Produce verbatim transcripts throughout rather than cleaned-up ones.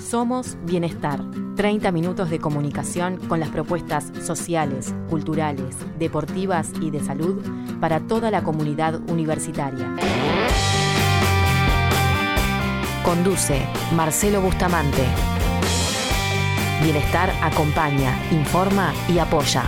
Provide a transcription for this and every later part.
Somos Bienestar. treinta minutos de comunicación con las propuestas sociales, culturales, deportivas y de salud para toda la comunidad universitaria. Conduce Marcelo Bustamante. Bienestar acompaña, informa y apoya.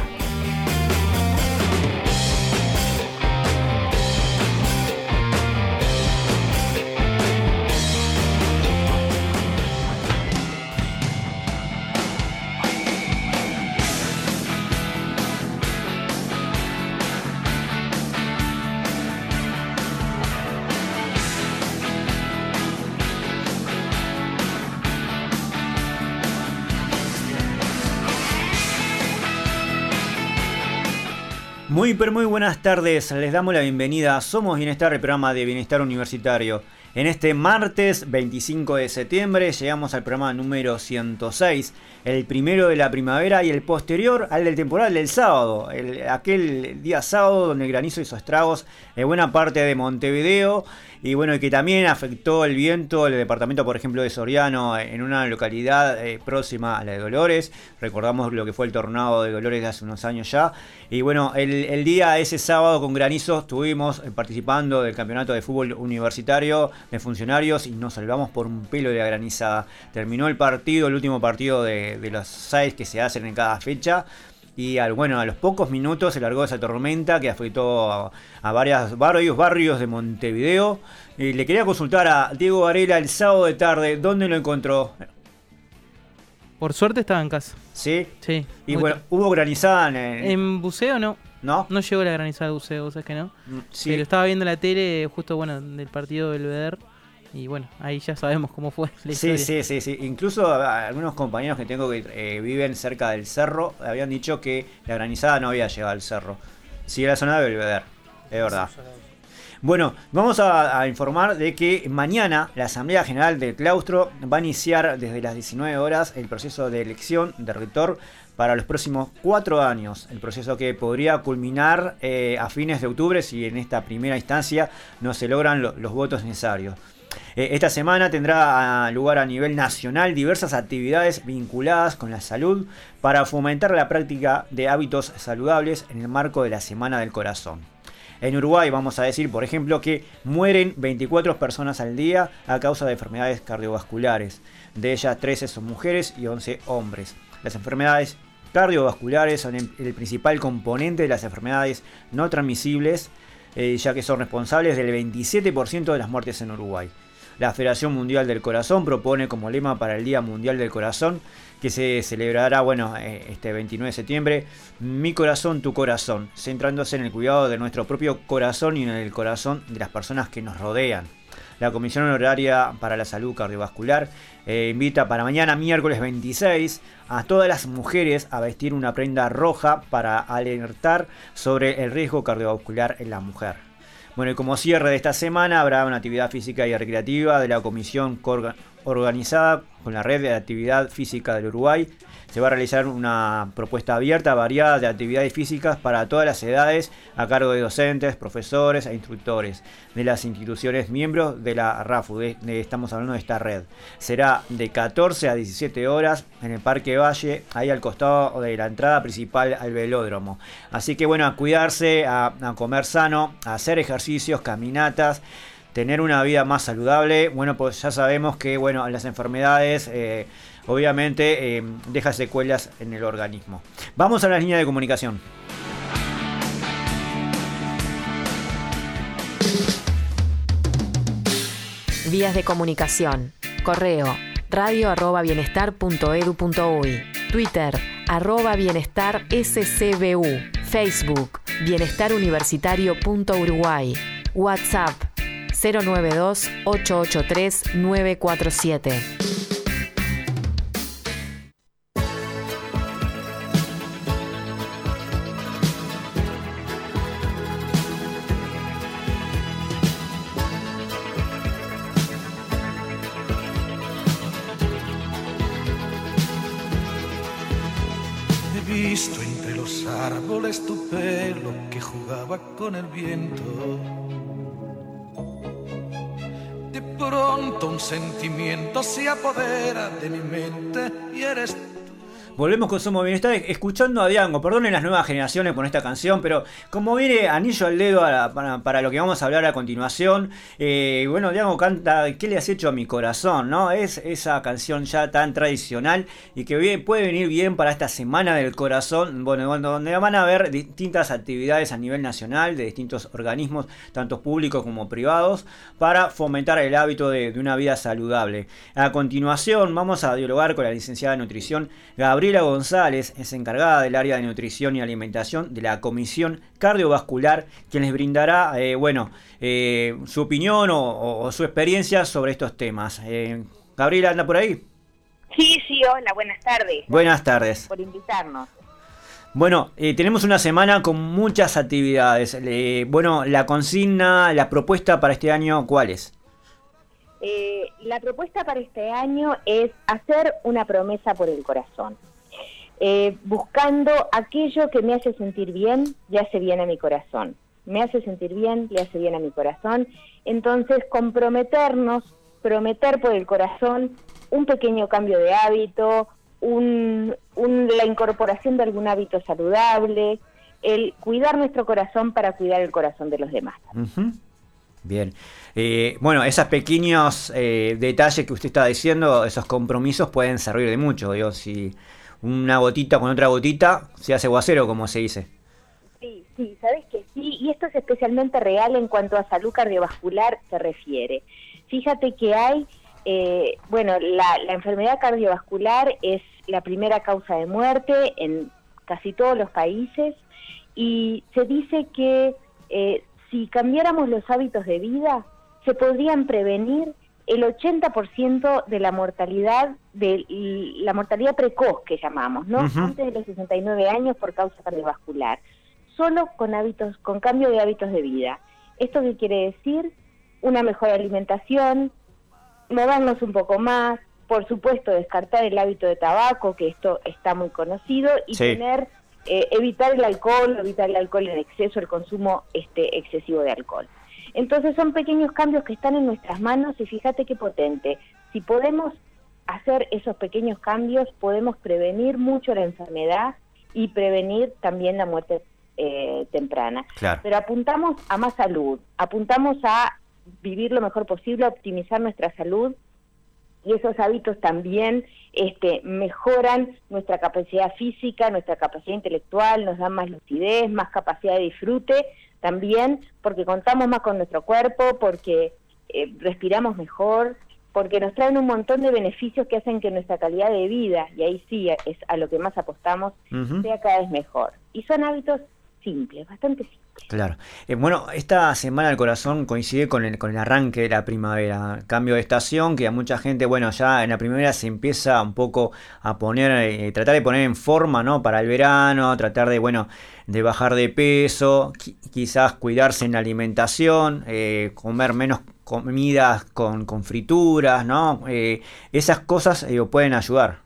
Muy pero muy buenas tardes, les damos la bienvenida a Somos Bienestar, el programa de Bienestar Universitario. En este martes veinticinco de septiembre llegamos al programa número ciento seis, el primero de la primavera y el posterior al del temporal del sábado, el, aquel día sábado donde el granizo hizo estragos en buena parte de Montevideo y bueno, y que también afectó el viento el departamento, por ejemplo, de Soriano, en una localidad eh, próxima a la de Dolores. Recordamos lo que fue el tornado de Dolores de hace unos años ya. Y bueno, el, el día ese sábado con granizo estuvimos participando del campeonato de fútbol universitario de funcionarios y nos salvamos por un pelo de la granizada. Terminó el partido, el último partido de, de los seis que se hacen en cada fecha. Y al, bueno, a los pocos minutos se largó esa tormenta que afectó a, a varias, varios barrios de Montevideo. Y le quería consultar a Diego Varela el sábado de tarde, ¿dónde lo encontró? Por suerte estaba en casa. ¿Sí? Sí. Y bueno, tarde. ¿Hubo granizada en, en buceo? No. ¿No? No llegó la granizada de buceo, ¿sabes que no? Sí. Pero estaba viendo la tele justo, bueno, del partido del Belvedere. Y bueno, ahí ya sabemos cómo fue la sí, historia. Sí, sí, sí. Incluso algunos compañeros que tengo que eh, viven cerca del cerro habían dicho que la granizada no había llegado al cerro. Sí, a la zona de Belvedere, es verdad. Bueno, vamos a, a informar de que mañana la Asamblea General del Claustro va a iniciar desde las diecinueve horas el proceso de elección de rector para los próximos cuatro años. El proceso que podría culminar eh, a fines de octubre si en esta primera instancia no se logran lo, los votos necesarios. Esta semana tendrá lugar a nivel nacional diversas actividades vinculadas con la salud para fomentar la práctica de hábitos saludables en el marco de la Semana del Corazón. En Uruguay vamos a decir, por ejemplo, que mueren veinticuatro personas al día a causa de enfermedades cardiovasculares. De ellas, trece son mujeres y once hombres. Las enfermedades cardiovasculares son el principal componente de las enfermedades no transmisibles, Eh, ya que son responsables del veintisiete por ciento de las muertes en Uruguay. La Federación Mundial del Corazón propone como lema para el Día Mundial del Corazón, que se celebrará bueno, eh, este veintinueve de septiembre, Mi corazón, tu corazón, centrándose en el cuidado de nuestro propio corazón y en el corazón de las personas que nos rodean. La Comisión Honoraria para la Salud Cardiovascular eh, invita para mañana, miércoles veintiséis, a todas las mujeres a vestir una prenda roja para alertar sobre el riesgo cardiovascular en la mujer. Bueno, y como cierre de esta semana habrá una actividad física y recreativa de la comisión organizada con la Red de Actividad Física del Uruguay. Se va a realizar una propuesta abierta, variada de actividades físicas para todas las edades a cargo de docentes, profesores e instructores de las instituciones miembros de la R A F U, de, de, estamos hablando de esta red. Será de catorce a diecisiete horas en el Parque Valle, ahí al costado de la entrada principal al velódromo. Así que bueno, a cuidarse, a, a comer sano, a hacer ejercicios, caminatas, tener una vida más saludable. Bueno, pues ya sabemos que bueno, las enfermedades eh, obviamente eh, dejan secuelas en el organismo. Vamos a la línea de comunicación. Vías de comunicación. Correo radio arroba bienestar punto edu punto uy. Twitter arroba bienestar scbu. Facebook bienestar universitario punto uruguay. WhatsApp cero nueve dos ocho ocho tres nueve cuatro siete. He visto entre los árboles tu pelo que jugaba con el viento. pronto un sentimiento se apodera de mi mente y eres tú. Volvemos con Somos Bienestar, escuchando a Diango. Perdonen las nuevas generaciones con esta canción, pero como viene anillo al dedo a la, para, para lo que vamos a hablar a continuación, eh, bueno, Diango canta ¿Qué le has hecho a mi corazón? ¿No? Es esa canción ya tan tradicional y que bien, puede venir bien para esta Semana del Corazón, bueno, donde van a haber distintas actividades a nivel nacional de distintos organismos, tanto públicos como privados, para fomentar el hábito de, de una vida saludable. A continuación vamos a dialogar con la licenciada de nutrición Gabriela González, es encargada del área de nutrición y alimentación de la Comisión Cardiovascular, quien les brindará eh, bueno, eh, su opinión o, o, o su experiencia sobre estos temas. Eh, Gabriela, ¿anda por ahí? Sí, sí, hola, buenas tardes. Buenas tardes. Por invitarnos. Bueno, eh, tenemos una semana con muchas actividades. Eh, bueno, la consigna, la propuesta para este año, ¿cuál es? Eh, la propuesta para este año es hacer una promesa por el corazón. Eh, buscando aquello que me hace sentir bien, le hace bien a mi corazón. Me hace sentir bien, le hace bien a mi corazón. Entonces, comprometernos, prometer por el corazón un pequeño cambio de hábito, un, un, la incorporación de algún hábito saludable, el cuidar nuestro corazón para cuidar el corazón de los demás. Uh-huh. Bien. Eh, bueno, esos pequeños eh, detalles que usted está diciendo, esos compromisos pueden servir de mucho. Digo, si una gotita con otra gotita se hace aguacero, como se dice. Sí, sí, sabes que sí, y esto es especialmente real en cuanto a salud cardiovascular se refiere. Fíjate que hay, eh, bueno, la, la enfermedad cardiovascular es la primera causa de muerte en casi todos los países y se dice que eh, si cambiáramos los hábitos de vida, se podrían prevenir el ochenta por ciento de la mortalidad, de la mortalidad precoz que llamamos, ¿no? Uh-huh. Antes de los sesenta y nueve años por causa cardiovascular, solo con hábitos, con cambio de hábitos de vida. ¿Esto qué quiere decir? Una mejor alimentación, movernos un poco más, por supuesto descartar el hábito de tabaco, que esto está muy conocido, y sí. tener eh, evitar el alcohol, evitar el alcohol en exceso, el consumo este excesivo de alcohol. Entonces son pequeños cambios que están en nuestras manos y fíjate qué potente. Si podemos hacer esos pequeños cambios, podemos prevenir mucho la enfermedad y prevenir también la muerte eh, temprana. Claro. Pero apuntamos a más salud, apuntamos a vivir lo mejor posible, a optimizar nuestra salud y esos hábitos también este, mejoran nuestra capacidad física, nuestra capacidad intelectual, nos dan más lucidez, más capacidad de disfrute, también porque contamos más con nuestro cuerpo, porque eh, respiramos mejor, porque nos traen un montón de beneficios que hacen que nuestra calidad de vida, y ahí sí es a lo que más apostamos, uh-huh. sea cada vez mejor. Y son hábitos simples, bastante simples. Claro. Eh, bueno, esta Semana del Corazón coincide con el, con el arranque de la primavera, cambio de estación, que a mucha gente, bueno, ya en la primavera se empieza un poco a poner, eh, tratar de poner en forma, ¿no? Para el verano, tratar de, bueno, de bajar de peso, qu- quizás cuidarse en la alimentación, eh, comer menos comidas con, con frituras, ¿no? Eh, esas cosas eh, pueden ayudar.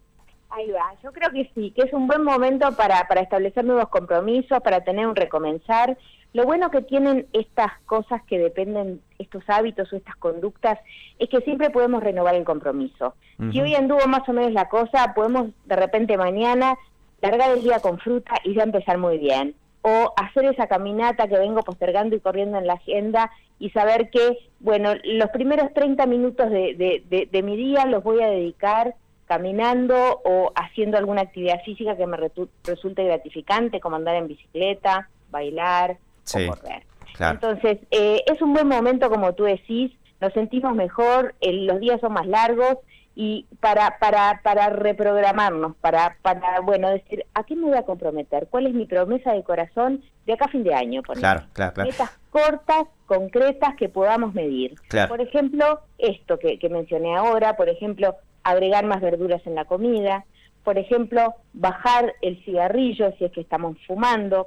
Ahí va, yo creo que sí, que es un buen momento para, para establecer nuevos compromisos, para tener un recomenzar. Lo bueno que tienen estas cosas que dependen, estos hábitos o estas conductas, es que siempre podemos renovar el compromiso. Uh-huh. Si hoy anduvo más o menos la cosa, podemos de repente mañana largar el día con fruta y ya empezar muy bien. O hacer esa caminata que vengo postergando y corriendo en la agenda y saber que, bueno, los primeros treinta minutos de, de, de, de mi día los voy a dedicar caminando o haciendo alguna actividad física que me retu- resulte gratificante, como andar en bicicleta, bailar sí, o correr. Claro. Entonces, eh, es un buen momento, como tú decís, nos sentimos mejor, el, los días son más largos y para para para reprogramarnos, para para bueno decir, ¿a qué me voy a comprometer? ¿Cuál es mi promesa de corazón de acá a fin de año? Por claro, claro, claro. Metas cortas, concretas que podamos medir. Claro. Por ejemplo, esto que, que mencioné ahora, por ejemplo, agregar más verduras en la comida, por ejemplo, bajar el cigarrillo si es que estamos fumando,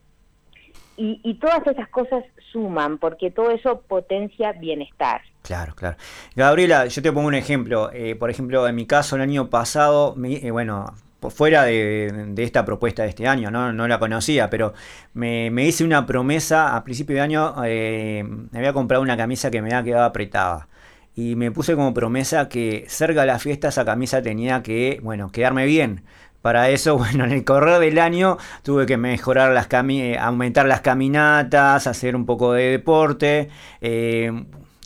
y, y todas esas cosas suman, porque todo eso potencia bienestar. Claro, claro. Gabriela, yo te pongo un ejemplo. Eh, por ejemplo, en mi caso, el año pasado, me, eh, bueno, fuera de, de esta propuesta de este año, no, no la conocía, pero me, me hice una promesa a principio de año, eh, me había comprado una camisa que me había quedado apretada. y me puse como promesa que cerca de la fiesta esa camisa tenía que, bueno, quedarme bien. Para eso, bueno, en el correr del año tuve que mejorar las cami- aumentar las caminatas, hacer un poco de deporte, eh,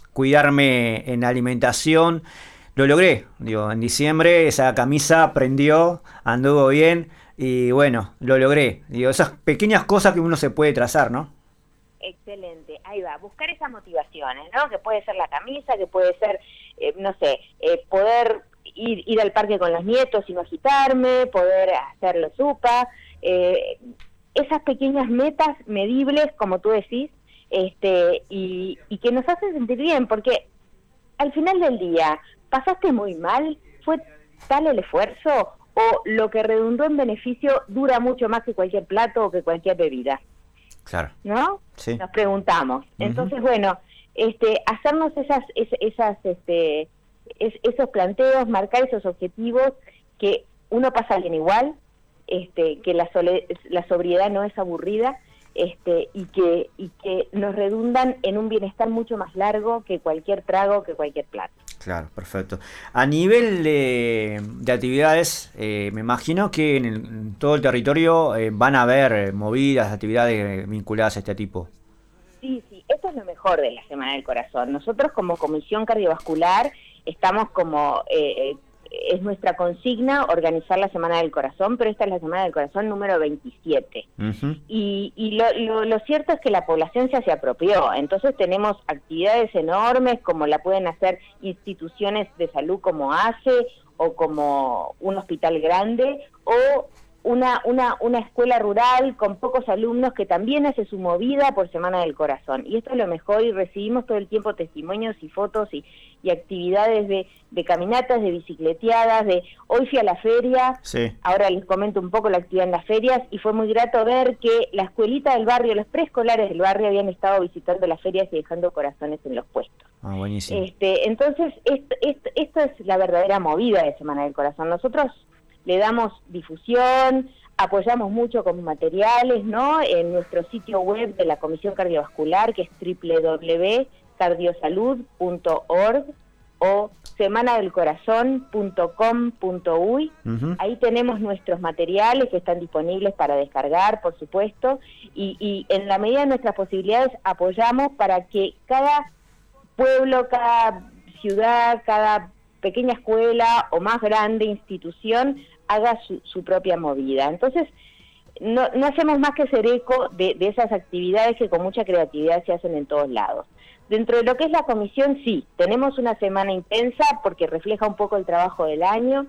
cuidarme en la alimentación. Lo logré, digo, en diciembre esa camisa prendió, anduvo bien y bueno, lo logré. Digo, esas pequeñas cosas que uno se puede trazar, ¿no? Excelente, ahí va, buscar esas motivaciones, ¿no? Que puede ser la camisa, que puede ser, eh, no sé, eh, poder ir, ir al parque con los nietos y no agitarme, poder hacerlo supa, eh, esas pequeñas metas medibles, como tú decís, este, y, y que nos hacen sentir bien, porque al final del día, ¿pasaste muy mal? ¿Fue tal el esfuerzo? ¿O lo que redundó en beneficio dura mucho más que cualquier plato o que cualquier bebida? Claro. ¿No? Sí. Nos preguntamos. Uh-huh. Entonces, bueno, este, hacernos esas, es, esas, este, es, esos planteos, marcar esos objetivos, que uno pasa bien igual, este, que la, sole, la sobriedad no es aburrida, este, y que y que nos redundan en un bienestar mucho más largo que cualquier trago, que cualquier plato. Claro, perfecto. A nivel de, de actividades, eh, me imagino que en, el, en todo el territorio eh, van a haber movidas, actividades vinculadas a este tipo. Sí, sí, esto es lo mejor de la Semana del Corazón. Nosotros como Comisión Cardiovascular estamos como... Eh, es nuestra consigna organizar la Semana del Corazón, pero esta es la Semana del Corazón número veintisiete. Uh-huh. Y, y lo, lo, lo cierto es que la población ya se apropió, entonces tenemos actividades enormes como la pueden hacer instituciones de salud como A C E o como un hospital grande o una, una, una escuela rural con pocos alumnos que también hace su movida por Semana del Corazón. Y esto es lo mejor, y recibimos todo el tiempo testimonios y fotos y, y actividades de, de caminatas, de bicicleteadas, de hoy fui a la feria, sí. Ahora les comento un poco la actividad en las ferias, y fue muy grato ver que la escuelita del barrio, los preescolares del barrio habían estado visitando las ferias y dejando corazones en los puestos. Ah, buenísimo. Este, entonces, esto, esto, esto es la verdadera movida de Semana del Corazón. Nosotros le damos difusión, apoyamos mucho con materiales, ¿no? En nuestro sitio web de la Comisión Cardiovascular, que es doble u doble u doble u punto cardiosalud punto org o semana del corazón punto com punto uy. Uh-huh. Ahí tenemos nuestros materiales que están disponibles para descargar, por supuesto, y, y en la medida de nuestras posibilidades apoyamos para que cada pueblo, cada ciudad, cada pequeña escuela o más grande institución haga su, su propia movida. Entonces, no, no hacemos más que ser eco de, de esas actividades que con mucha creatividad se hacen en todos lados. Dentro de lo que es la comisión, sí, tenemos una semana intensa porque refleja un poco el trabajo del año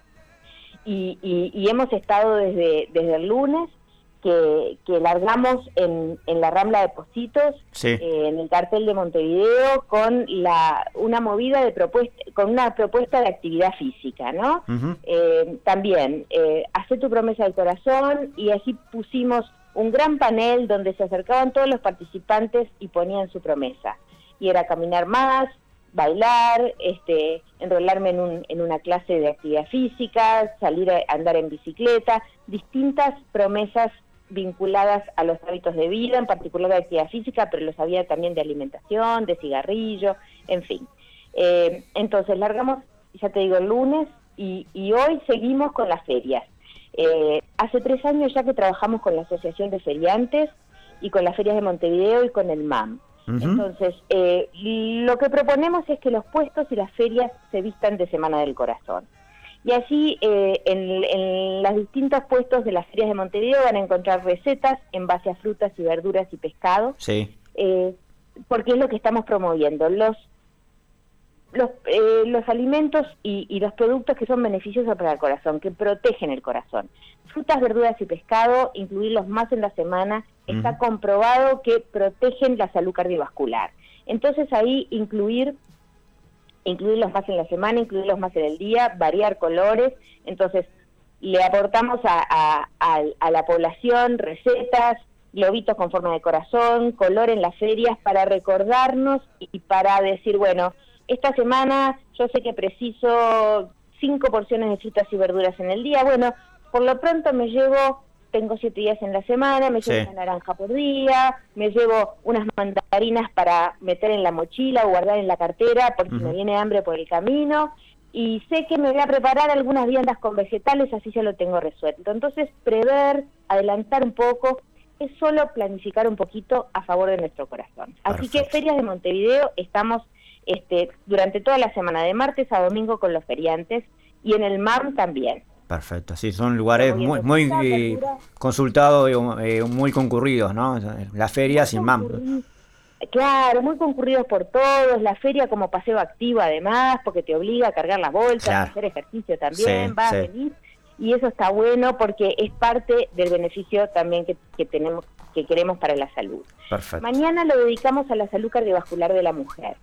y, y, y hemos estado desde, desde el lunes que, que largamos en, en la Rambla de Pocitos, sí. eh, en el cartel de Montevideo, con la una movida de propuesta, con una propuesta de actividad física, ¿no? Uh-huh. Eh, también, eh, Hacé tu promesa del corazón, y así pusimos un gran panel donde se acercaban todos los participantes y ponían su promesa. Y era caminar más, bailar, este, enrolarme en, un, en una clase de actividad física, salir a andar en bicicleta, distintas promesas vinculadas a los hábitos de vida, en particular de actividad física, pero los había también de alimentación, de cigarrillo, en fin. Eh, entonces largamos, ya te digo, el lunes, y, y hoy seguimos con las ferias. Eh, hace tres años ya que trabajamos con la Asociación de Feriantes y con las ferias de Montevideo y con el M A M. Uh-huh. Entonces, eh, lo que proponemos es que los puestos y las ferias se vistan de Semana del Corazón. Y así, eh, en, en los distintos puestos de las ferias de Montevideo van a encontrar recetas en base a frutas y verduras y pescado. Sí. Eh, porque es lo que estamos promoviendo, los los, eh, los alimentos y, y los productos que son beneficiosos para el corazón, que protegen el corazón. Frutas, verduras y pescado, incluirlos más en la semana, uh-huh. está comprobado que protegen la salud cardiovascular. Entonces ahí incluir incluirlos más en la semana, incluirlos más en el día, variar colores. Entonces le aportamos a, a, a, a la población recetas, globitos con forma de corazón, color en las ferias para recordarnos y para decir, bueno, esta semana yo sé que preciso cinco porciones de frutas y verduras en el día, bueno, por lo pronto me llevo tengo siete días en la semana, me llevo Sí. una naranja por día, me llevo unas mandarinas para meter en la mochila o guardar en la cartera porque Ujú. me viene hambre por el camino, y sé que me voy a preparar algunas viandas con vegetales, así ya lo tengo resuelto. Entonces, prever, adelantar un poco, es solo planificar un poquito a favor de nuestro corazón. Así que Perfecto. Ferias de Montevideo estamos este, durante toda la semana, de martes a domingo con los feriantes, y en el M A M también. Perfecto, sí, son lugares Como bien muy, decís, muy la eh, apertura- consultados y eh, muy concurridos, ¿no? Las ferias sin Muy M A M. concurri- Claro, muy concurridos por todos, la feria como paseo activo además, porque te obliga a cargar las bolsas, Claro. a hacer ejercicio también, Sí, vas, sí. venís, y eso está bueno porque es parte del beneficio también que, que tenemos, que queremos para la salud. Perfecto. Mañana lo dedicamos a la salud cardiovascular de la mujer.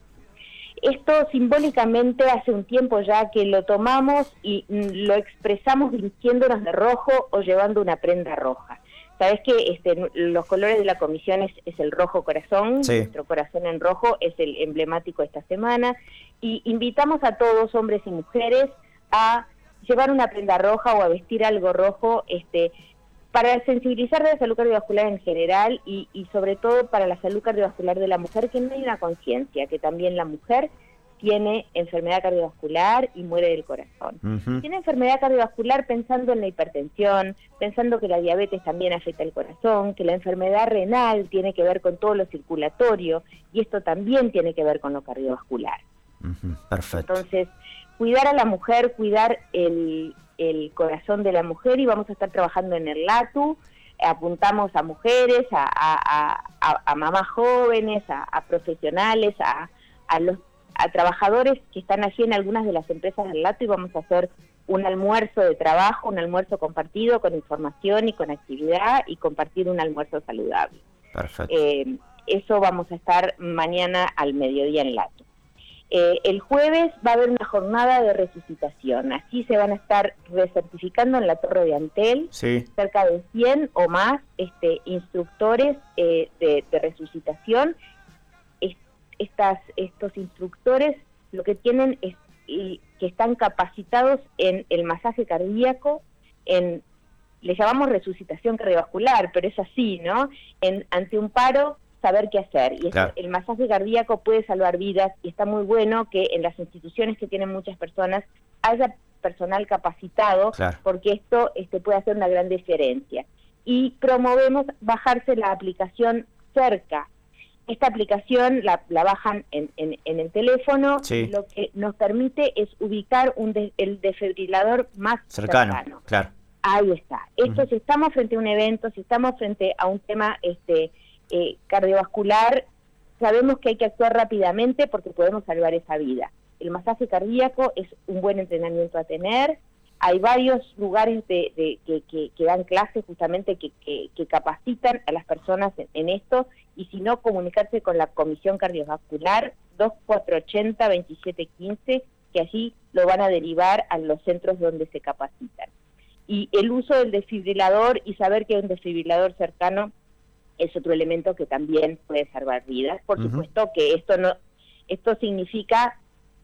Esto simbólicamente hace un tiempo ya que lo tomamos y mm, lo expresamos vistiéndonos de rojo o llevando una prenda roja. Sabes que este, los colores de la comisión es, es el rojo corazón, Sí. nuestro corazón en rojo es el emblemático esta semana, y invitamos a todos, hombres y mujeres, a llevar una prenda roja o a vestir algo rojo, este, para sensibilizar de la salud cardiovascular en general y, y sobre todo para la salud cardiovascular de la mujer, que no hay una conciencia, que también la mujer tiene enfermedad cardiovascular y muere del corazón. Ujú. Tiene enfermedad cardiovascular pensando en la hipertensión, pensando que la diabetes también afecta el corazón, que la enfermedad renal tiene que ver con todo lo circulatorio y esto también tiene que ver con lo cardiovascular. Ujú. Perfecto. Entonces, cuidar a la mujer, cuidar el, el corazón de la mujer, y vamos a estar trabajando en el LATU, apuntamos a mujeres, a, a, a, a mamás jóvenes, a, a profesionales, a, a los a trabajadores que están allí en algunas de las empresas del LATU, y vamos a hacer un almuerzo de trabajo, un almuerzo compartido con información y con actividad, y compartir un almuerzo saludable. Perfecto. Eh, eso vamos a estar mañana al mediodía en LATU. Eh, el jueves va a haber una jornada de resucitación. Así se van a estar recertificando en la Torre de Antel Sí. cerca de cien o más este, instructores eh, de, de resucitación. Es, estas, estos instructores lo que tienen es y, que están capacitados en el masaje cardíaco, en le llamamos resucitación cardiovascular, pero es así, ¿no? En, ante un paro, saber qué hacer. Y Claro. el masaje cardíaco puede salvar vidas, y está muy bueno que en las instituciones que tienen muchas personas haya personal capacitado, Claro. porque esto este, puede hacer una gran diferencia. Y promovemos bajarse la aplicación Cerca. Esta aplicación la, la bajan en, en, en el teléfono, Sí. y lo que nos permite es ubicar un de, el desfibrilador más Cercano. cercano. Claro. Ahí está. Esto, Ujú. si estamos frente a un evento, si estamos frente a un tema este eh, cardiovascular, sabemos que hay que actuar rápidamente porque podemos salvar esa vida. El masaje cardíaco es un buen entrenamiento a tener. Hay varios lugares de, de, que, que, que dan clases justamente que, que, que capacitan a las personas en, en esto, y si no, comunicarse con la Comisión Cardiovascular dos cuatro ocho cero, dos siete uno cinco, que allí lo van a derivar a los centros donde se capacitan. Y el uso del desfibrilador y saber que un desfibrilador cercano es otro elemento que también puede salvar vidas. Por Ujú. supuesto que esto no, esto significa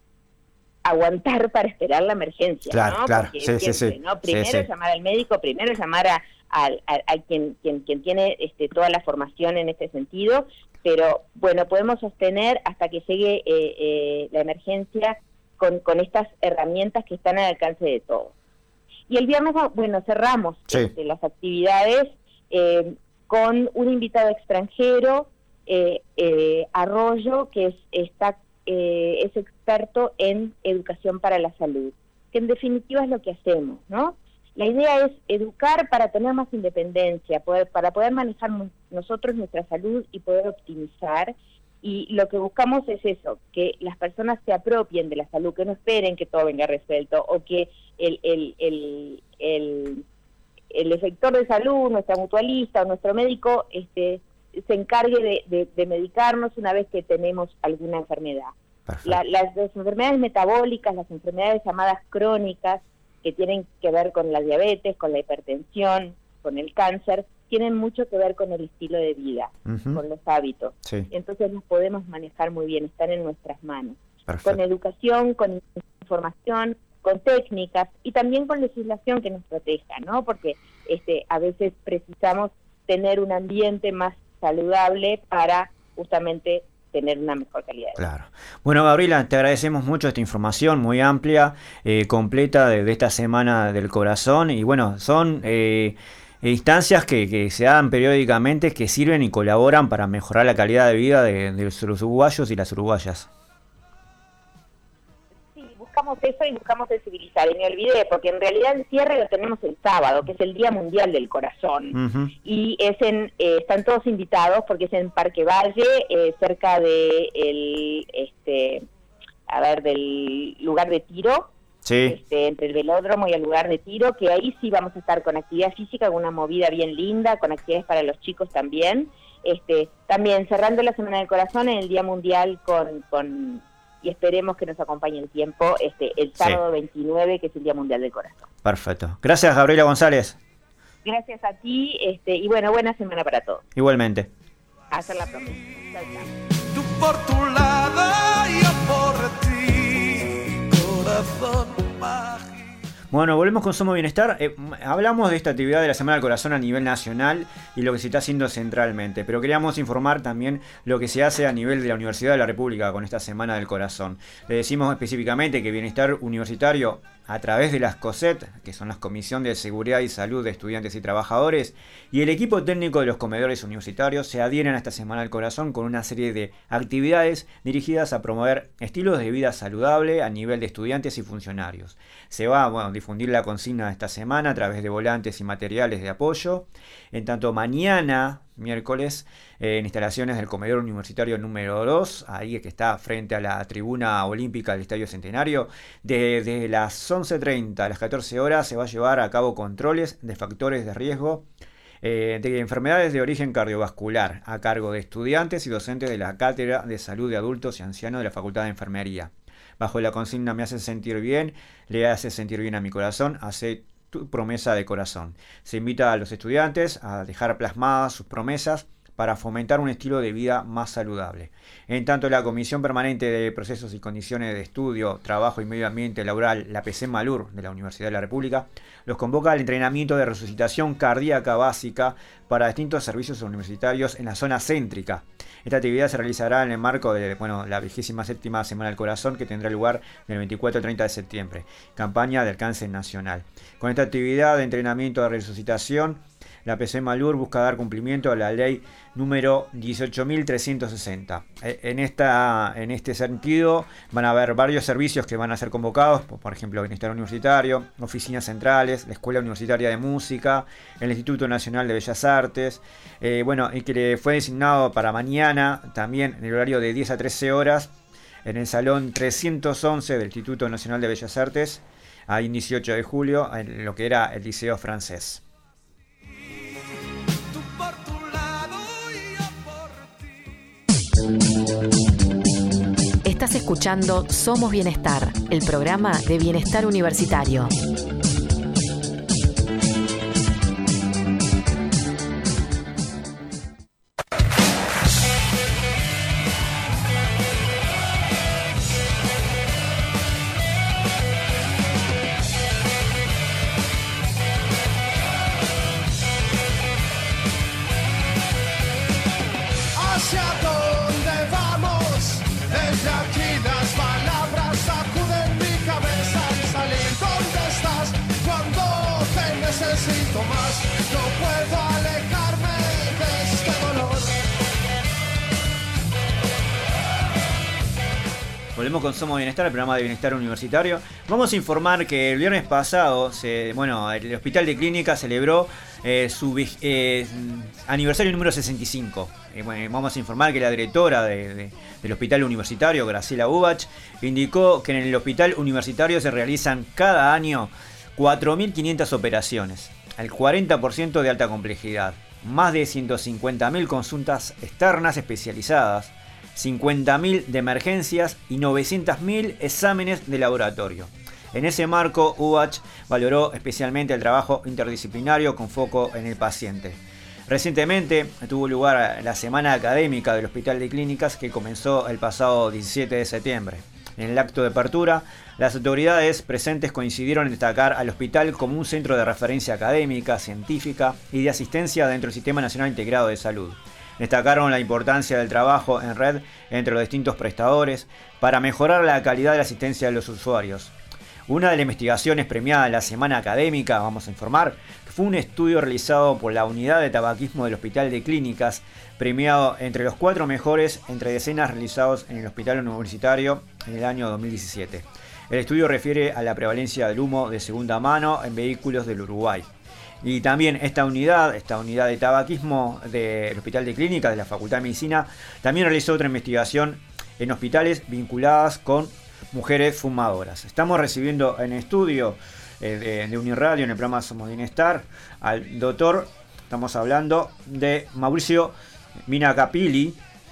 aguantar para esperar la emergencia, Claro, ¿no? claro. Porque Sí, sí, siempre, sí. ¿no? Primero Sí, sí. llamar al médico, primero llamar a, al- a, a quien, quien, quien tiene este, toda la formación en este sentido, pero bueno, podemos sostener hasta que llegue eh, eh, la emergencia con, con estas herramientas que están al alcance de todos. Y el viernes, bueno, cerramos Sí. este, las actividades eh, con un invitado extranjero, eh, eh, Arroyo, que es, está, eh, es experto en educación para la salud, que en definitiva es lo que hacemos, ¿no? La idea es educar para tener más independencia, poder, para poder manejar nosotros nuestra salud y poder optimizar. Y lo que buscamos es eso, que las personas se apropien de la salud, que no esperen que todo venga resuelto, o que el, el, el, el, el efector de salud, nuestra mutualista o nuestro médico este, se encargue de, de, de medicarnos una vez que tenemos alguna enfermedad. La, las, las enfermedades metabólicas, las enfermedades llamadas crónicas, que tienen que ver con la diabetes, con la hipertensión, con el cáncer, tienen mucho que ver con el estilo de vida, Ujú. con los hábitos. Sí. Entonces los podemos manejar muy bien, están en nuestras manos. Perfecto. Con educación, con información, con técnicas y también con legislación que nos proteja, ¿no? Porque este, a veces precisamos tener un ambiente más saludable para justamente tener una mejor calidad de vida. Claro. Bueno, Gabriela, te agradecemos mucho esta información muy amplia, eh, completa de, de esta Semana del Corazón. Y bueno, son eh, instancias que, que se dan periódicamente, que sirven y colaboran para mejorar la calidad de vida de, de los uruguayos y las uruguayas. Buscamos eso y buscamos sensibilizar, y me olvidé, porque en realidad el cierre lo tenemos el sábado, que es el Día Mundial del Corazón, uh-huh. y es en, eh, están todos invitados porque es en Parque Valle, eh, cerca de el, este, a ver, del lugar de tiro, sí. este, entre el velódromo y el lugar de tiro, que ahí sí vamos a estar con actividad física, con una movida bien linda, con actividades para los chicos también, este, también cerrando la Semana del Corazón en el Día Mundial con... con y esperemos que nos acompañe el tiempo este el sábado sí. veintinueve, que es el Día Mundial del Corazón. Perfecto. Gracias, Gabriela González. Gracias a ti, este y bueno, buena semana para todos. Igualmente. Hasta la próxima. Chao, chao. Tú por tu lado, yo por ti, corazón mágico. Bueno, volvemos con Somos Bienestar. Eh, hablamos de esta actividad de la Semana del Corazón a nivel nacional y lo que se está haciendo centralmente, pero queríamos informar también lo que se hace a nivel de la Universidad de la República con esta Semana del Corazón. Le decimos específicamente que Bienestar Universitario, a través de las COSET, que son las Comisión de Seguridad y Salud de Estudiantes y Trabajadores, y el equipo técnico de los comedores universitarios, se adhieren a esta Semana del Corazón con una serie de actividades dirigidas a promover estilos de vida saludable a nivel de estudiantes y funcionarios. Se va a bueno, difundir la consigna de esta semana a través de volantes y materiales de apoyo. En tanto, mañana, miércoles, eh, en instalaciones del comedor universitario número dos, ahí que está frente a la tribuna olímpica del Estadio Centenario, desde de las once treinta a las catorce horas se va a llevar a cabo controles de factores de riesgo eh, de enfermedades de origen cardiovascular a cargo de estudiantes y docentes de la Cátedra de Salud de Adultos y Ancianos de la Facultad de Enfermería. Bajo la consigna "Me hace sentir bien, le hace sentir bien a mi corazón, hace tu promesa de corazón". Se invita a los estudiantes a dejar plasmadas sus promesas para fomentar un estilo de vida más saludable. En tanto, la Comisión Permanente de Procesos y Condiciones de Estudio, Trabajo y Medio Ambiente Laboral, la P C Malur de la Universidad de la República, los convoca al entrenamiento de resucitación cardíaca básica para distintos servicios universitarios en la zona céntrica. Esta actividad se realizará en el marco de bueno, la vigésima séptima Semana del Corazón, que tendrá lugar del veinticuatro al treinta de septiembre, campaña de alcance nacional. Con esta actividad de entrenamiento de resucitación, la P C Malur busca dar cumplimiento a la ley número dieciocho mil trescientos sesenta. En, esta, en este sentido van a haber varios servicios que van a ser convocados, por ejemplo, Bienestar Universitario, oficinas centrales, la Escuela Universitaria de Música, el Instituto Nacional de Bellas Artes, eh, bueno, y que fue designado para mañana, también en el horario de diez a trece horas, en el Salón trescientos once del Instituto Nacional de Bellas Artes, ahí en dieciocho de julio, en lo que era el Liceo Francés. Estás escuchando Somos Bienestar, el programa de bienestar universitario. Volvemos con Somos Bienestar, el programa de bienestar universitario. Vamos a informar que el viernes pasado, se, bueno, el Hospital de Clínicas celebró eh, su eh, aniversario número sesenta y cinco. Eh, bueno, vamos a informar que la directora de, de, del Hospital Universitario, Graciela Ubach, indicó que en el Hospital Universitario se realizan cada año cuatro mil quinientas operaciones, el cuarenta por ciento de alta complejidad, más de ciento cincuenta mil consultas externas especializadas, cincuenta mil de emergencias y novecientos mil exámenes de laboratorio. En ese marco, Ubach valoró especialmente el trabajo interdisciplinario con foco en el paciente. Recientemente tuvo lugar la Semana Académica del Hospital de Clínicas, que comenzó el pasado diecisiete de septiembre. En el acto de apertura, las autoridades presentes coincidieron en destacar al hospital como un centro de referencia académica, científica y de asistencia dentro del Sistema Nacional Integrado de Salud. Destacaron la importancia del trabajo en red entre los distintos prestadores para mejorar la calidad de la asistencia de los usuarios. Una de las investigaciones premiadas en la semana académica, vamos a informar, fue un estudio realizado por la Unidad de Tabaquismo del Hospital de Clínicas, premiado entre los cuatro mejores entre decenas realizados en el Hospital Universitario en el año dos mil diecisiete. El estudio refiere a la prevalencia del humo de segunda mano en vehículos del Uruguay. Y también esta unidad, esta unidad de tabaquismo del Hospital de Clínicas de la Facultad de Medicina, también realizó otra investigación en hospitales vinculadas con mujeres fumadoras. Estamos recibiendo en estudio eh, de, de Uniradio, en el programa Somos Bienestar, al doctor, estamos hablando de Mauricio Minacapili,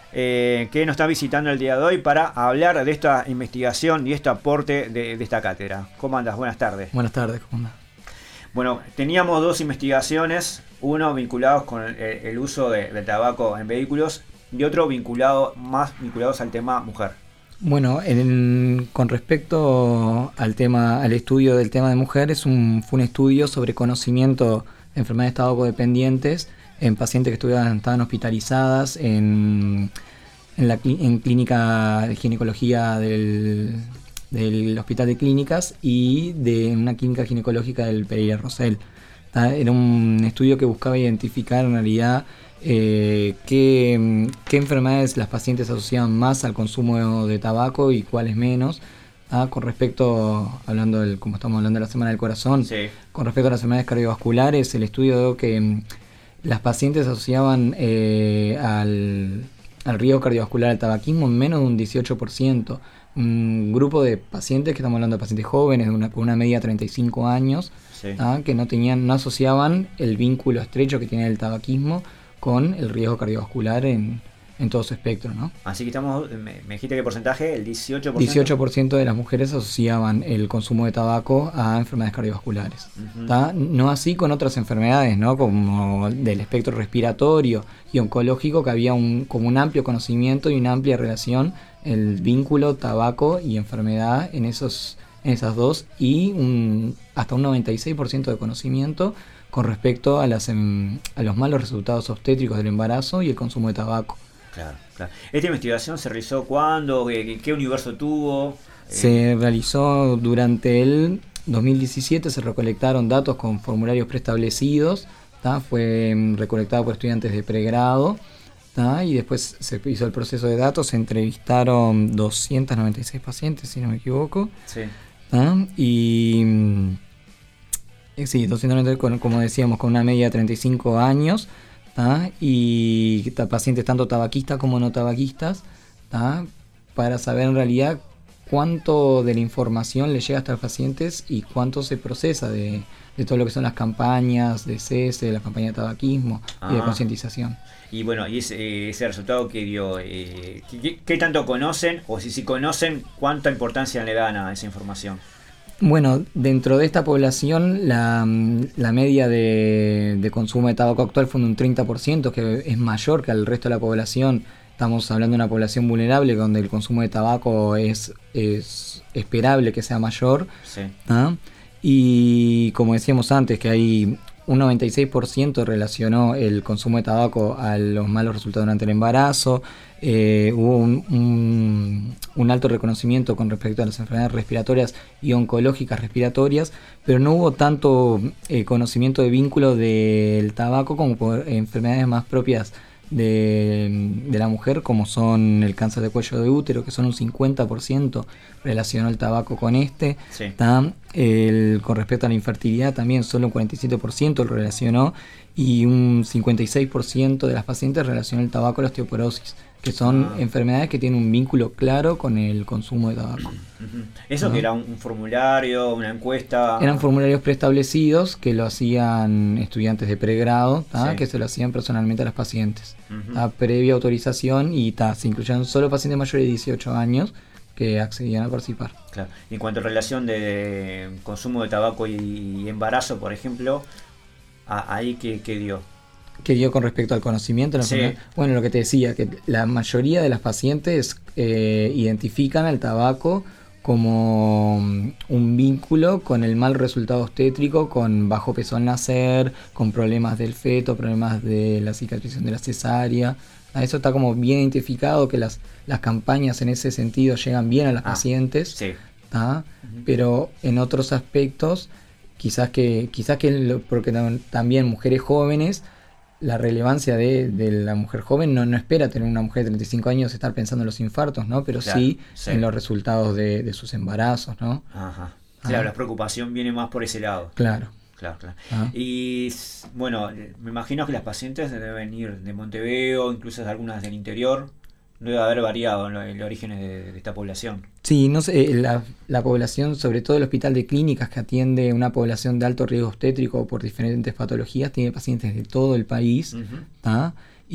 eh, que nos está visitando el día de hoy para hablar de esta investigación y este aporte de, de esta cátedra. ¿Cómo andas? Buenas tardes. Buenas tardes, ¿cómo andas? Bueno, teníamos dos investigaciones, uno vinculados con el, el uso de, de tabaco en vehículos y otro vinculado más vinculados al tema mujer. Bueno, en, con respecto al tema, al estudio del tema de mujer, es un, fue un estudio sobre conocimiento de enfermedades tabacodependientes en pacientes que estuvieron, estaban hospitalizadas en, en la en clínica de ginecología del, del Hospital de Clínicas y de una clínica ginecológica del Pereira Rosell. Era un estudio que buscaba identificar en realidad eh, qué, qué enfermedades las pacientes asociaban más al consumo de tabaco y cuáles menos. Ah, con respecto, hablando del, como estamos hablando de la Semana del Corazón, sí. Con respecto a las enfermedades cardiovasculares, el estudio dio que mm, las pacientes asociaban eh, al, al riesgo cardiovascular al tabaquismo en menos de un dieciocho por ciento. Un grupo de pacientes, que estamos hablando de pacientes jóvenes, de una, con una media de treinta y cinco años, sí. ah, que no tenían, no asociaban el vínculo estrecho que tiene el tabaquismo con el riesgo cardiovascular en, en todo su espectro, ¿no? Así que estamos, me, me dijiste qué porcentaje, el dieciocho por ciento. dieciocho por ciento de las mujeres asociaban el consumo de tabaco a enfermedades cardiovasculares. Uh-huh. No así con otras enfermedades, ¿no? Como del espectro respiratorio y oncológico, que había un, como un amplio conocimiento y una amplia relación el vínculo tabaco y enfermedad en esos en esas dos y un, hasta un noventa y seis por ciento de conocimiento con respecto a, las, a los malos resultados obstétricos del embarazo y el consumo de tabaco. Claro, claro. ¿Esta investigación se realizó cuándo? ¿Qué, qué universo tuvo? Se eh... realizó durante el dos mil diecisiete, se recolectaron datos con formularios preestablecidos, ¿tá? Fue recolectado por estudiantes de pregrado, ¿tá? Y después se hizo el proceso de datos, se entrevistaron doscientos noventa y seis pacientes, si no me equivoco. Sí. ¿Tá? Y sí, doscientos noventa y seis, como decíamos, con una media de treinta y cinco años, ¿tá? Y pacientes tanto tabaquistas como no tabaquistas, ¿tá? Para saber en realidad cuánto de la información le llega hasta los pacientes y cuánto se procesa de, de todo lo que son las campañas de cese, la campaña de tabaquismo ah. y de concientización. Y bueno, y ese, ese resultado que dio, eh, ¿qué, ¿qué tanto conocen? O si, si conocen, ¿cuánta importancia le dan a esa información? Bueno, dentro de esta población la, la media de, de consumo de tabaco actual fue de un treinta por ciento, que es mayor que al resto de la población. Estamos hablando de una población vulnerable donde el consumo de tabaco es, es esperable que sea mayor. Sí. ¿Ah? Y como decíamos antes, que hay un noventa y seis por ciento relacionó el consumo de tabaco a los malos resultados durante el embarazo. Eh, hubo un, un, un alto reconocimiento con respecto a las enfermedades respiratorias y oncológicas respiratorias, pero no hubo tanto eh, conocimiento de vínculo del tabaco como por enfermedades más propias de, de la mujer, como son el cáncer de cuello de útero, que son un cincuenta por ciento relacionó el tabaco con este. Sí. El, con respecto a la infertilidad también solo un cuarenta y siete por ciento lo relacionó, y un cincuenta y seis por ciento de las pacientes relacionó el tabaco a la osteoporosis, que son ah. enfermedades que tienen un vínculo claro con el consumo de tabaco. Uh-huh. ¿Eso ¿no? que era un, un formulario, una encuesta? Eran formularios preestablecidos que lo hacían estudiantes de pregrado, sí. que se lo hacían personalmente a las pacientes, uh-huh. previa autorización, y ta, se incluían solo pacientes mayores de dieciocho años que accedían a participar. Claro. En cuanto a relación de consumo de tabaco y embarazo, por ejemplo, ¿ahí qué, qué dio? que dio con respecto al conocimiento. Sí. Bueno, lo que te decía, que la mayoría de las pacientes eh, identifican al tabaco como un vínculo con el mal resultado obstétrico, con bajo peso al nacer, con problemas del feto, problemas de la cicatrización de la cesárea. Eso está como bien identificado, que las, las campañas en ese sentido llegan bien a las ah, pacientes, sí. Uh-huh. Pero en otros aspectos, quizás que, quizás que porque también mujeres jóvenes, la relevancia de, de la mujer joven no, no espera tener una mujer de treinta y cinco años estar pensando en los infartos, ¿no? Pero claro, sí, sí en los resultados de, de sus embarazos, ¿no? Ajá. Claro, ah. la preocupación viene más por ese lado. Claro. Claro, claro. Ah. Y bueno, me imagino que las pacientes deben ir de Montevideo, incluso de algunas del interior. Debe haber variado en el origen de, de esta población. Sí, no sé, la, la población, sobre todo el hospital de clínicas que atiende una población de alto riesgo obstétrico por diferentes patologías, tiene pacientes de todo el país, uh-huh.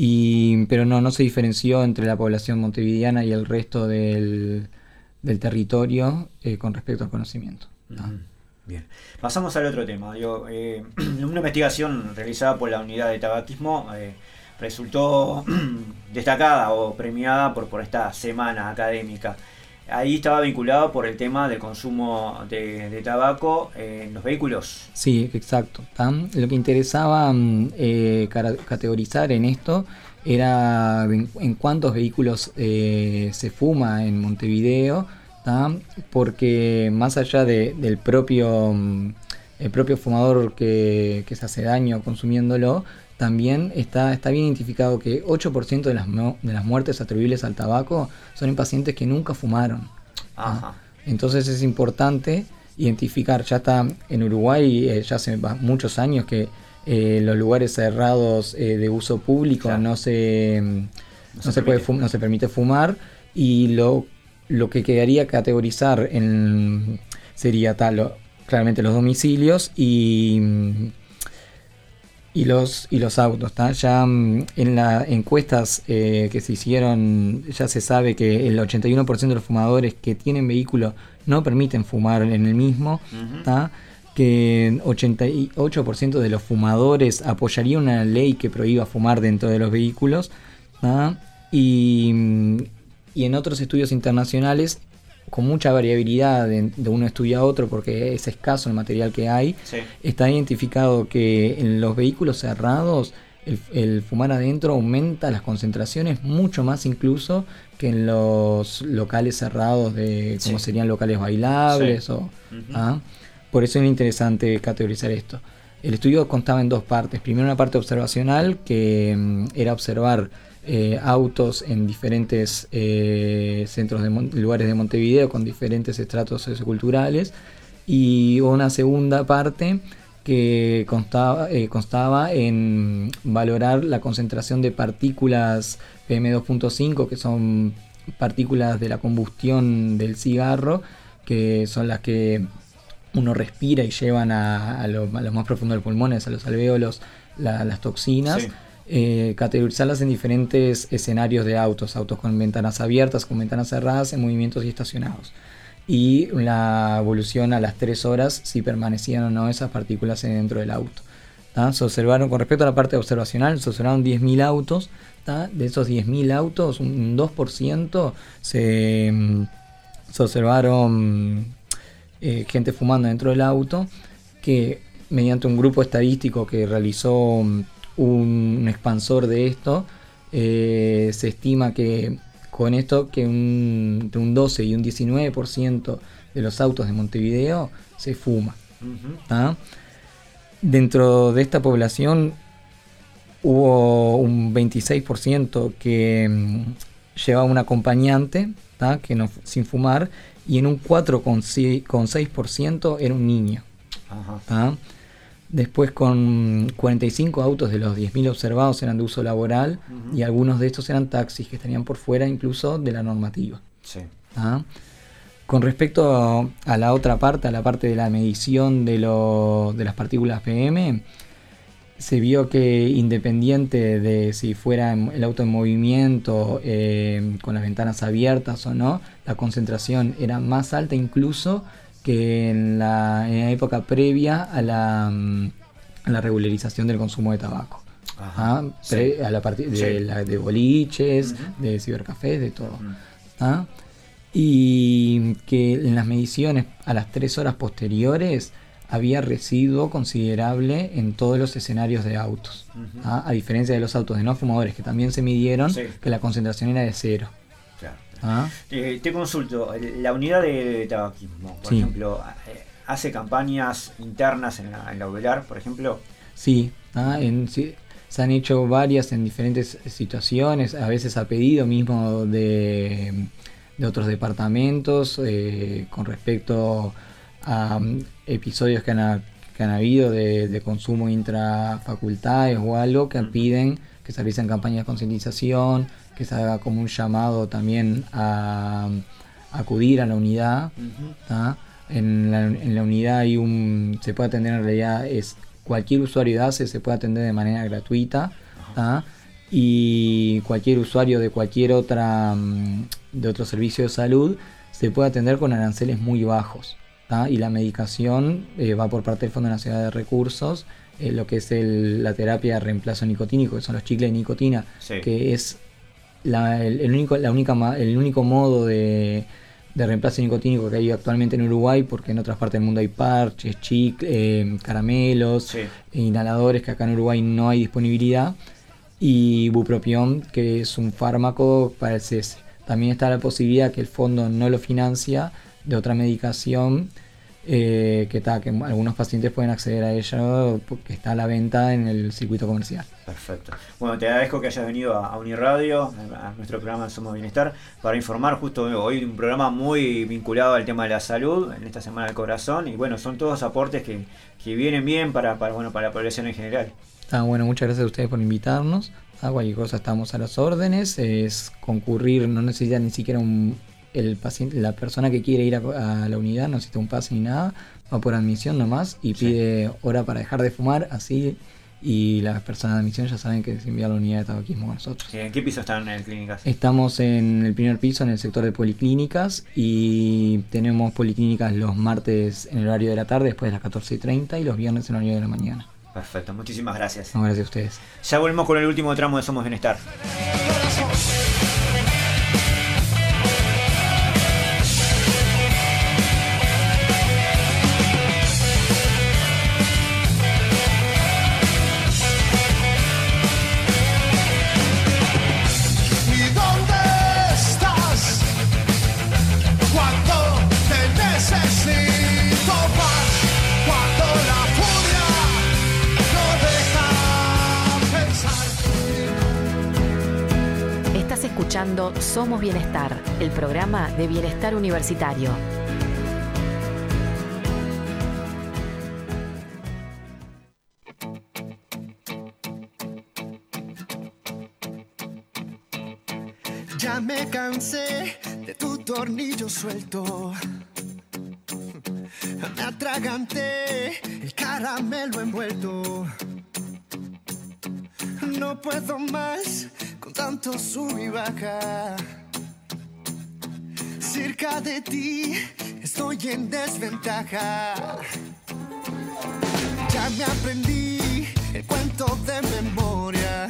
y pero no, no se diferenció entre la población montevideana y el resto del, del territorio eh, con respecto al conocimiento. Uh-huh. Bien, pasamos al otro tema. Yo, eh, una investigación realizada por la unidad de tabaquismo eh, resultó destacada o premiada por, por esta semana académica. Ahí estaba vinculado por el tema del consumo de, de tabaco en los vehículos. Sí, exacto. ¿Tan? Lo que interesaba eh, categorizar en esto era en, en cuántos vehículos eh, se fuma en Montevideo, ¿tan? Porque más allá de, del propio, el propio fumador que, que se hace daño consumiéndolo, también está, está bien identificado que ocho por ciento de las, de las muertes atribuibles al tabaco son en pacientes que nunca fumaron. Ajá. Entonces es importante identificar, ya está en Uruguay, eh, ya hace muchos años que eh, los lugares cerrados eh, de uso público claro. no se, no, no, se, se puede fum, no se permite fumar, y lo, lo que quedaría categorizar en, sería tal, lo, claramente los domicilios y... Y los, y los autos, ¿tá? Ya en las encuestas eh, que se hicieron, ya se sabe que el ochenta y uno por ciento de los fumadores que tienen vehículo no permiten fumar en el mismo, uh-huh. ¿tá? Que ochenta y ocho por ciento de los fumadores apoyarían una ley que prohíba fumar dentro de los vehículos, ¿tá? Y, y en otros estudios internacionales, con mucha variabilidad de, de uno estudio a otro porque es escaso el material que hay, sí. está identificado que en los vehículos cerrados el, el fumar adentro aumenta las concentraciones mucho más incluso que en los locales cerrados de como sí. serían locales bailables sí. o, uh-huh. ¿ah? Por eso es interesante categorizar esto. El estudio constaba en dos partes. Primero una parte observacional que um, era observar Eh, autos en diferentes eh, centros de Mon- lugares de Montevideo con diferentes estratos socioculturales, y una segunda parte que constaba, eh, constaba en valorar la concentración de partículas P M dos punto cinco, que son partículas de la combustión del cigarro, que son las que uno respira y llevan a, a, lo, a lo más profundo de los pulmones, a los alvéolos, la, las toxinas. Sí. Eh, categorizarlas en diferentes escenarios de autos, autos con ventanas abiertas, con ventanas cerradas, en movimientos y estacionados, y la evolución a las tres horas, si permanecían o no esas partículas dentro del auto. ¿tá? Se observaron, con respecto a la parte observacional, se observaron diez mil autos, ¿tá? De esos diez mil autos, un dos por ciento se, se observaron eh, gente fumando dentro del auto, que mediante un grupo estadístico que realizó un expansor de esto, eh, se estima que con esto que un, entre un doce y un diecinueve por ciento de los autos de Montevideo se fuma. Uh-huh. Dentro de esta población hubo un veintiséis por ciento que um, llevaba un acompañante, ¿tá? que no, sin fumar, y en un cuatro coma seis por ciento era un niño. Uh-huh. Después, con cuarenta y cinco autos de los diez mil observados eran de uso laboral, uh-huh. y algunos de estos eran taxis que estarían por fuera incluso de la normativa. Sí. ¿Ah? Con respecto a, a la otra parte, a la parte de la medición de, lo, de las partículas P M, se vio que independiente de si fuera el auto en movimiento, eh, con las ventanas abiertas o no, la concentración era más alta incluso que en la, en la época previa a la, a la regularización del consumo de tabaco. ¿ah? Sí. Pre- a la partir de, Sí. la, de boliches, Ujú. de cibercafés, de todo. Mm. ¿ah? Y que en las mediciones a las tres horas posteriores había residuo considerable en todos los escenarios de autos. Ujú. ¿ah? A diferencia de los autos de no fumadores que también se midieron, Sí. que la concentración era de cero. Claro. ¿ah? Eh, te consulto, la unidad de tabaquismo, por Sí. ejemplo, eh, ¿hace campañas internas en la, en la UDELAR, por ejemplo? Sí, ¿ah? en, sí, se han hecho varias en diferentes situaciones, a veces a pedido mismo de, de otros departamentos, eh, con respecto a um, episodios que han, ha- que han habido de, de consumo intrafacultades o algo que piden que se realicen campañas de concientización, que se haga como un llamado también a, a acudir a la unidad. Ujú. ¿tá? En la, en la unidad hay un, se puede atender en realidad, es cualquier usuario de A C E se puede atender de manera gratuita, ¿tá? Y cualquier usuario de cualquier otra mm, de otro servicio de salud se puede atender con aranceles muy bajos, ¿tá? Y la medicación eh, va por parte del Fondo Nacional de Recursos, eh, lo que es el- la terapia de reemplazo nicotínico, que son los chicles de nicotina, Sí. que es la, el, el único, la única, ma- el único modo de, de reemplazo nicotínico que hay actualmente en Uruguay, porque en otras partes del mundo hay parches, chicles, eh, caramelos, Sí. e inhaladores, que acá en Uruguay no hay disponibilidad, y bupropión, que es un fármaco para el cese. También está la posibilidad que el fondo no lo financia de otra medicación, eh, que, ta, que algunos pacientes pueden acceder a ella porque está a la venta en el circuito comercial. Perfecto. Bueno, te agradezco que hayas venido a, a Uniradio, a, a nuestro programa Somos Bienestar, para informar justo hoy un programa muy vinculado al tema de la salud, en esta Semana del Corazón, y bueno, son todos aportes que, que vienen bien para, para, bueno, para la población en general. Ah, bueno, muchas gracias a ustedes por invitarnos. Ah, cualquier cosa estamos a las órdenes. Es concurrir, no necesita ni siquiera un, el paciente, la persona que quiere ir a, a la unidad, no necesita un pase ni nada. Va por admisión nomás y Sí. pide hora para dejar de fumar, así. Y las personas de admisión ya saben que se envía a la unidad de tabaquismo con nosotros. ¿En qué piso están en clínicas? Estamos en el primer piso, en el sector de policlínicas, y tenemos policlínicas los martes en el horario de la tarde, después de las catorce y treinta, y los viernes en el horario de la mañana. Perfecto, muchísimas gracias. No, gracias a ustedes. Ya volvemos con el último tramo de Somos Bienestar. ¿Y dónde estás cuando te necesito más? Cuando la furia no deja pensar. Estás escuchando Somos Bienestar, el programa de bienestar universitario. Ya me cansé de tu tornillo suelto. Me atraganté el caramelo envuelto. No puedo más con tanto sub y baja. Cerca de ti estoy en desventaja. Ya me aprendí el cuento de memoria.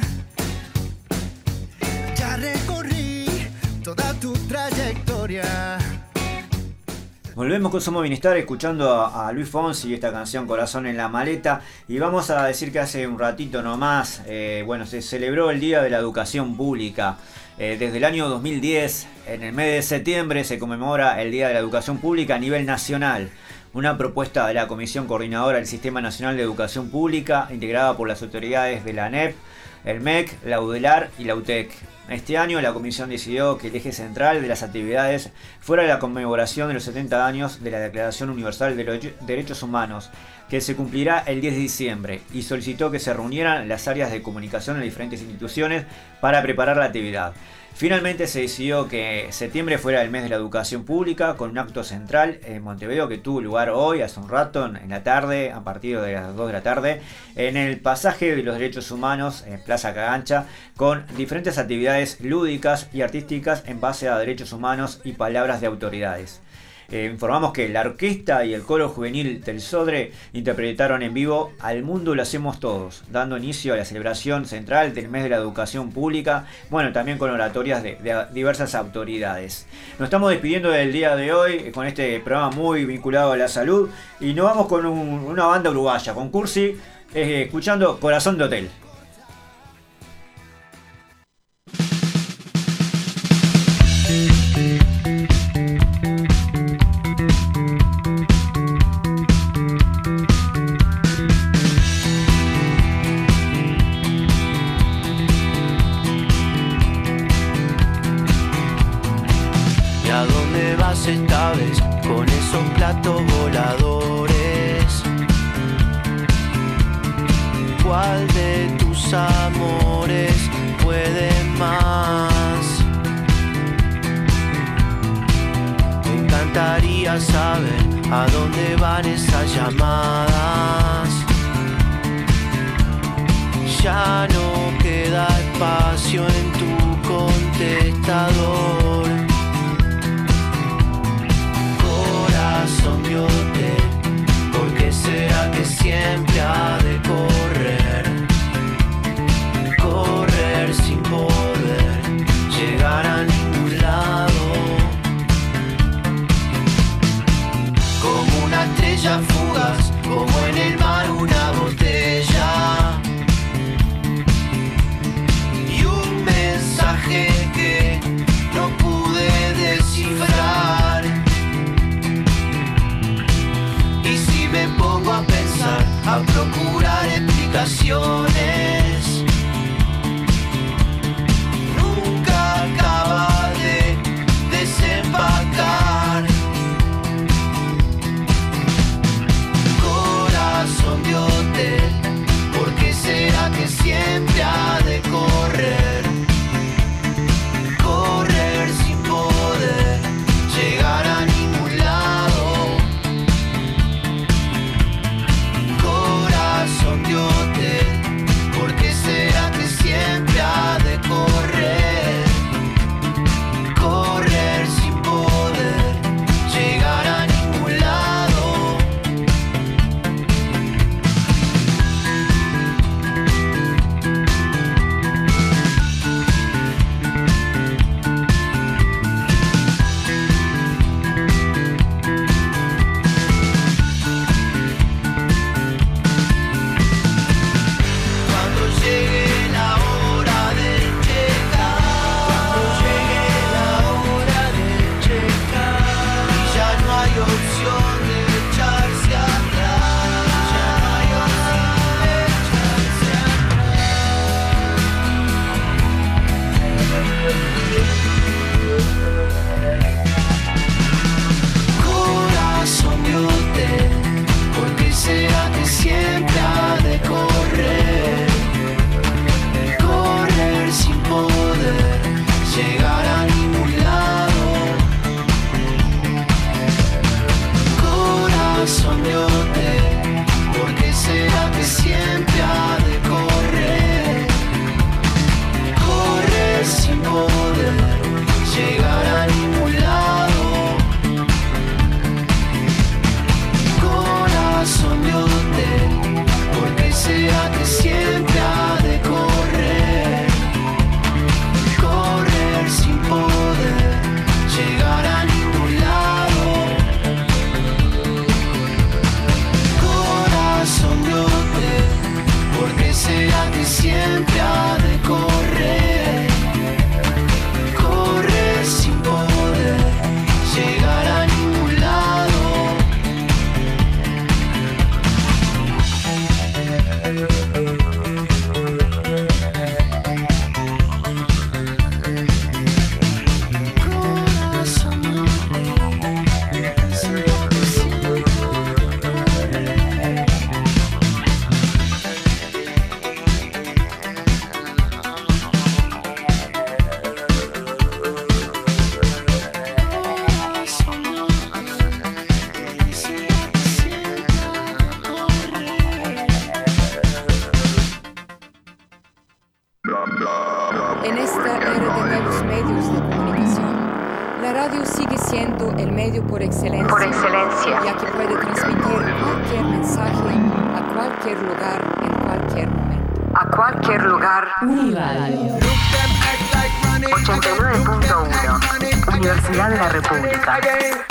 Ya recorrí toda tu trayectoria. Volvemos con Somos Bienestar escuchando a, a Luis Fonsi y esta canción Corazón en la Maleta, y vamos a decir que hace un ratito nomás, eh, bueno, se celebró el Día de la Educación Pública. Eh, desde el año dos mil diez, en el mes de septiembre, se conmemora el Día de la Educación Pública a nivel nacional. Una propuesta de la Comisión Coordinadora del Sistema Nacional de Educación Pública, integrada por las autoridades de la A N E P, el M E C, la UDELAR y la U T E C. Este año la comisión decidió que el eje central de las actividades fuera la conmemoración de los setenta años de la Declaración Universal de los Derechos Humanos, que se cumplirá el diez de diciembre, y solicitó que se reunieran las áreas de comunicación en diferentes instituciones para preparar la actividad. Finalmente se decidió que septiembre fuera el mes de la educación pública, con un acto central en Montevideo que tuvo lugar hoy, hace un rato, en la tarde, a partir de las dos de la tarde, en el pasaje de los derechos humanos en Plaza Cagancha, con diferentes actividades lúdicas y artísticas en base a derechos humanos y palabras de autoridades. Eh, informamos que la orquesta y el coro juvenil del Sodre interpretaron en vivo Al Mundo Lo Hacemos Todos, dando inicio a la celebración central del mes de la educación pública, bueno, también con oratorias de, de diversas autoridades. Nos estamos despidiendo del día de hoy eh, con este programa muy vinculado a la salud y nos vamos con un, una banda uruguaya, con Cursi, eh, escuchando Corazón de Hotel. Esta vez con esos platos voladores, ¿cuál de tus amores puede más? Me encantaría saber a dónde van esas llamadas. Ya no queda espacio en tu contestador. Corazón de hotel, ¿por qué será que siempre ha de correr? Correr sin poder llegar a ningún lado. Como una estrella fugaz, como en el mar una botella. Y un mensaje que no pude descifrar. Me pongo a pensar, a procurar explicaciones. Nunca acaba de desempacar. Corazón de hotel, ¿por qué será que siempre ha de correr? Correr sin poder llegar a ningún lado. Corazón de hotel, ¿por qué será que siempre ha de correr? Correr sin poder llegar a ningún lado. Corazón de hotel, ¿por qué será que siempre ha de correr? Correr sin poder llegar a ningún lado. Corazón de hotel, ¿por qué será que siempre ha de correr? Correr sin poder llegar a ningún lado. Corazón de hotel, ¿por qué será que siempre ha de correr? Correr sin poder llegar a ningún lado. Corazón de hotel, ¿por qué será que siempre ha de correr? Correr sin poder llegar a ningún lado. En esta era de nuevos medios de comunicación, La radio sigue siendo el medio por excelencia, Por excelencia. ya que puede transmitir cualquier mensaje a cualquier lugar, en cualquier momento. A cualquier lugar. Uniradio. ochenta y nueve punto uno. Universidad de la República.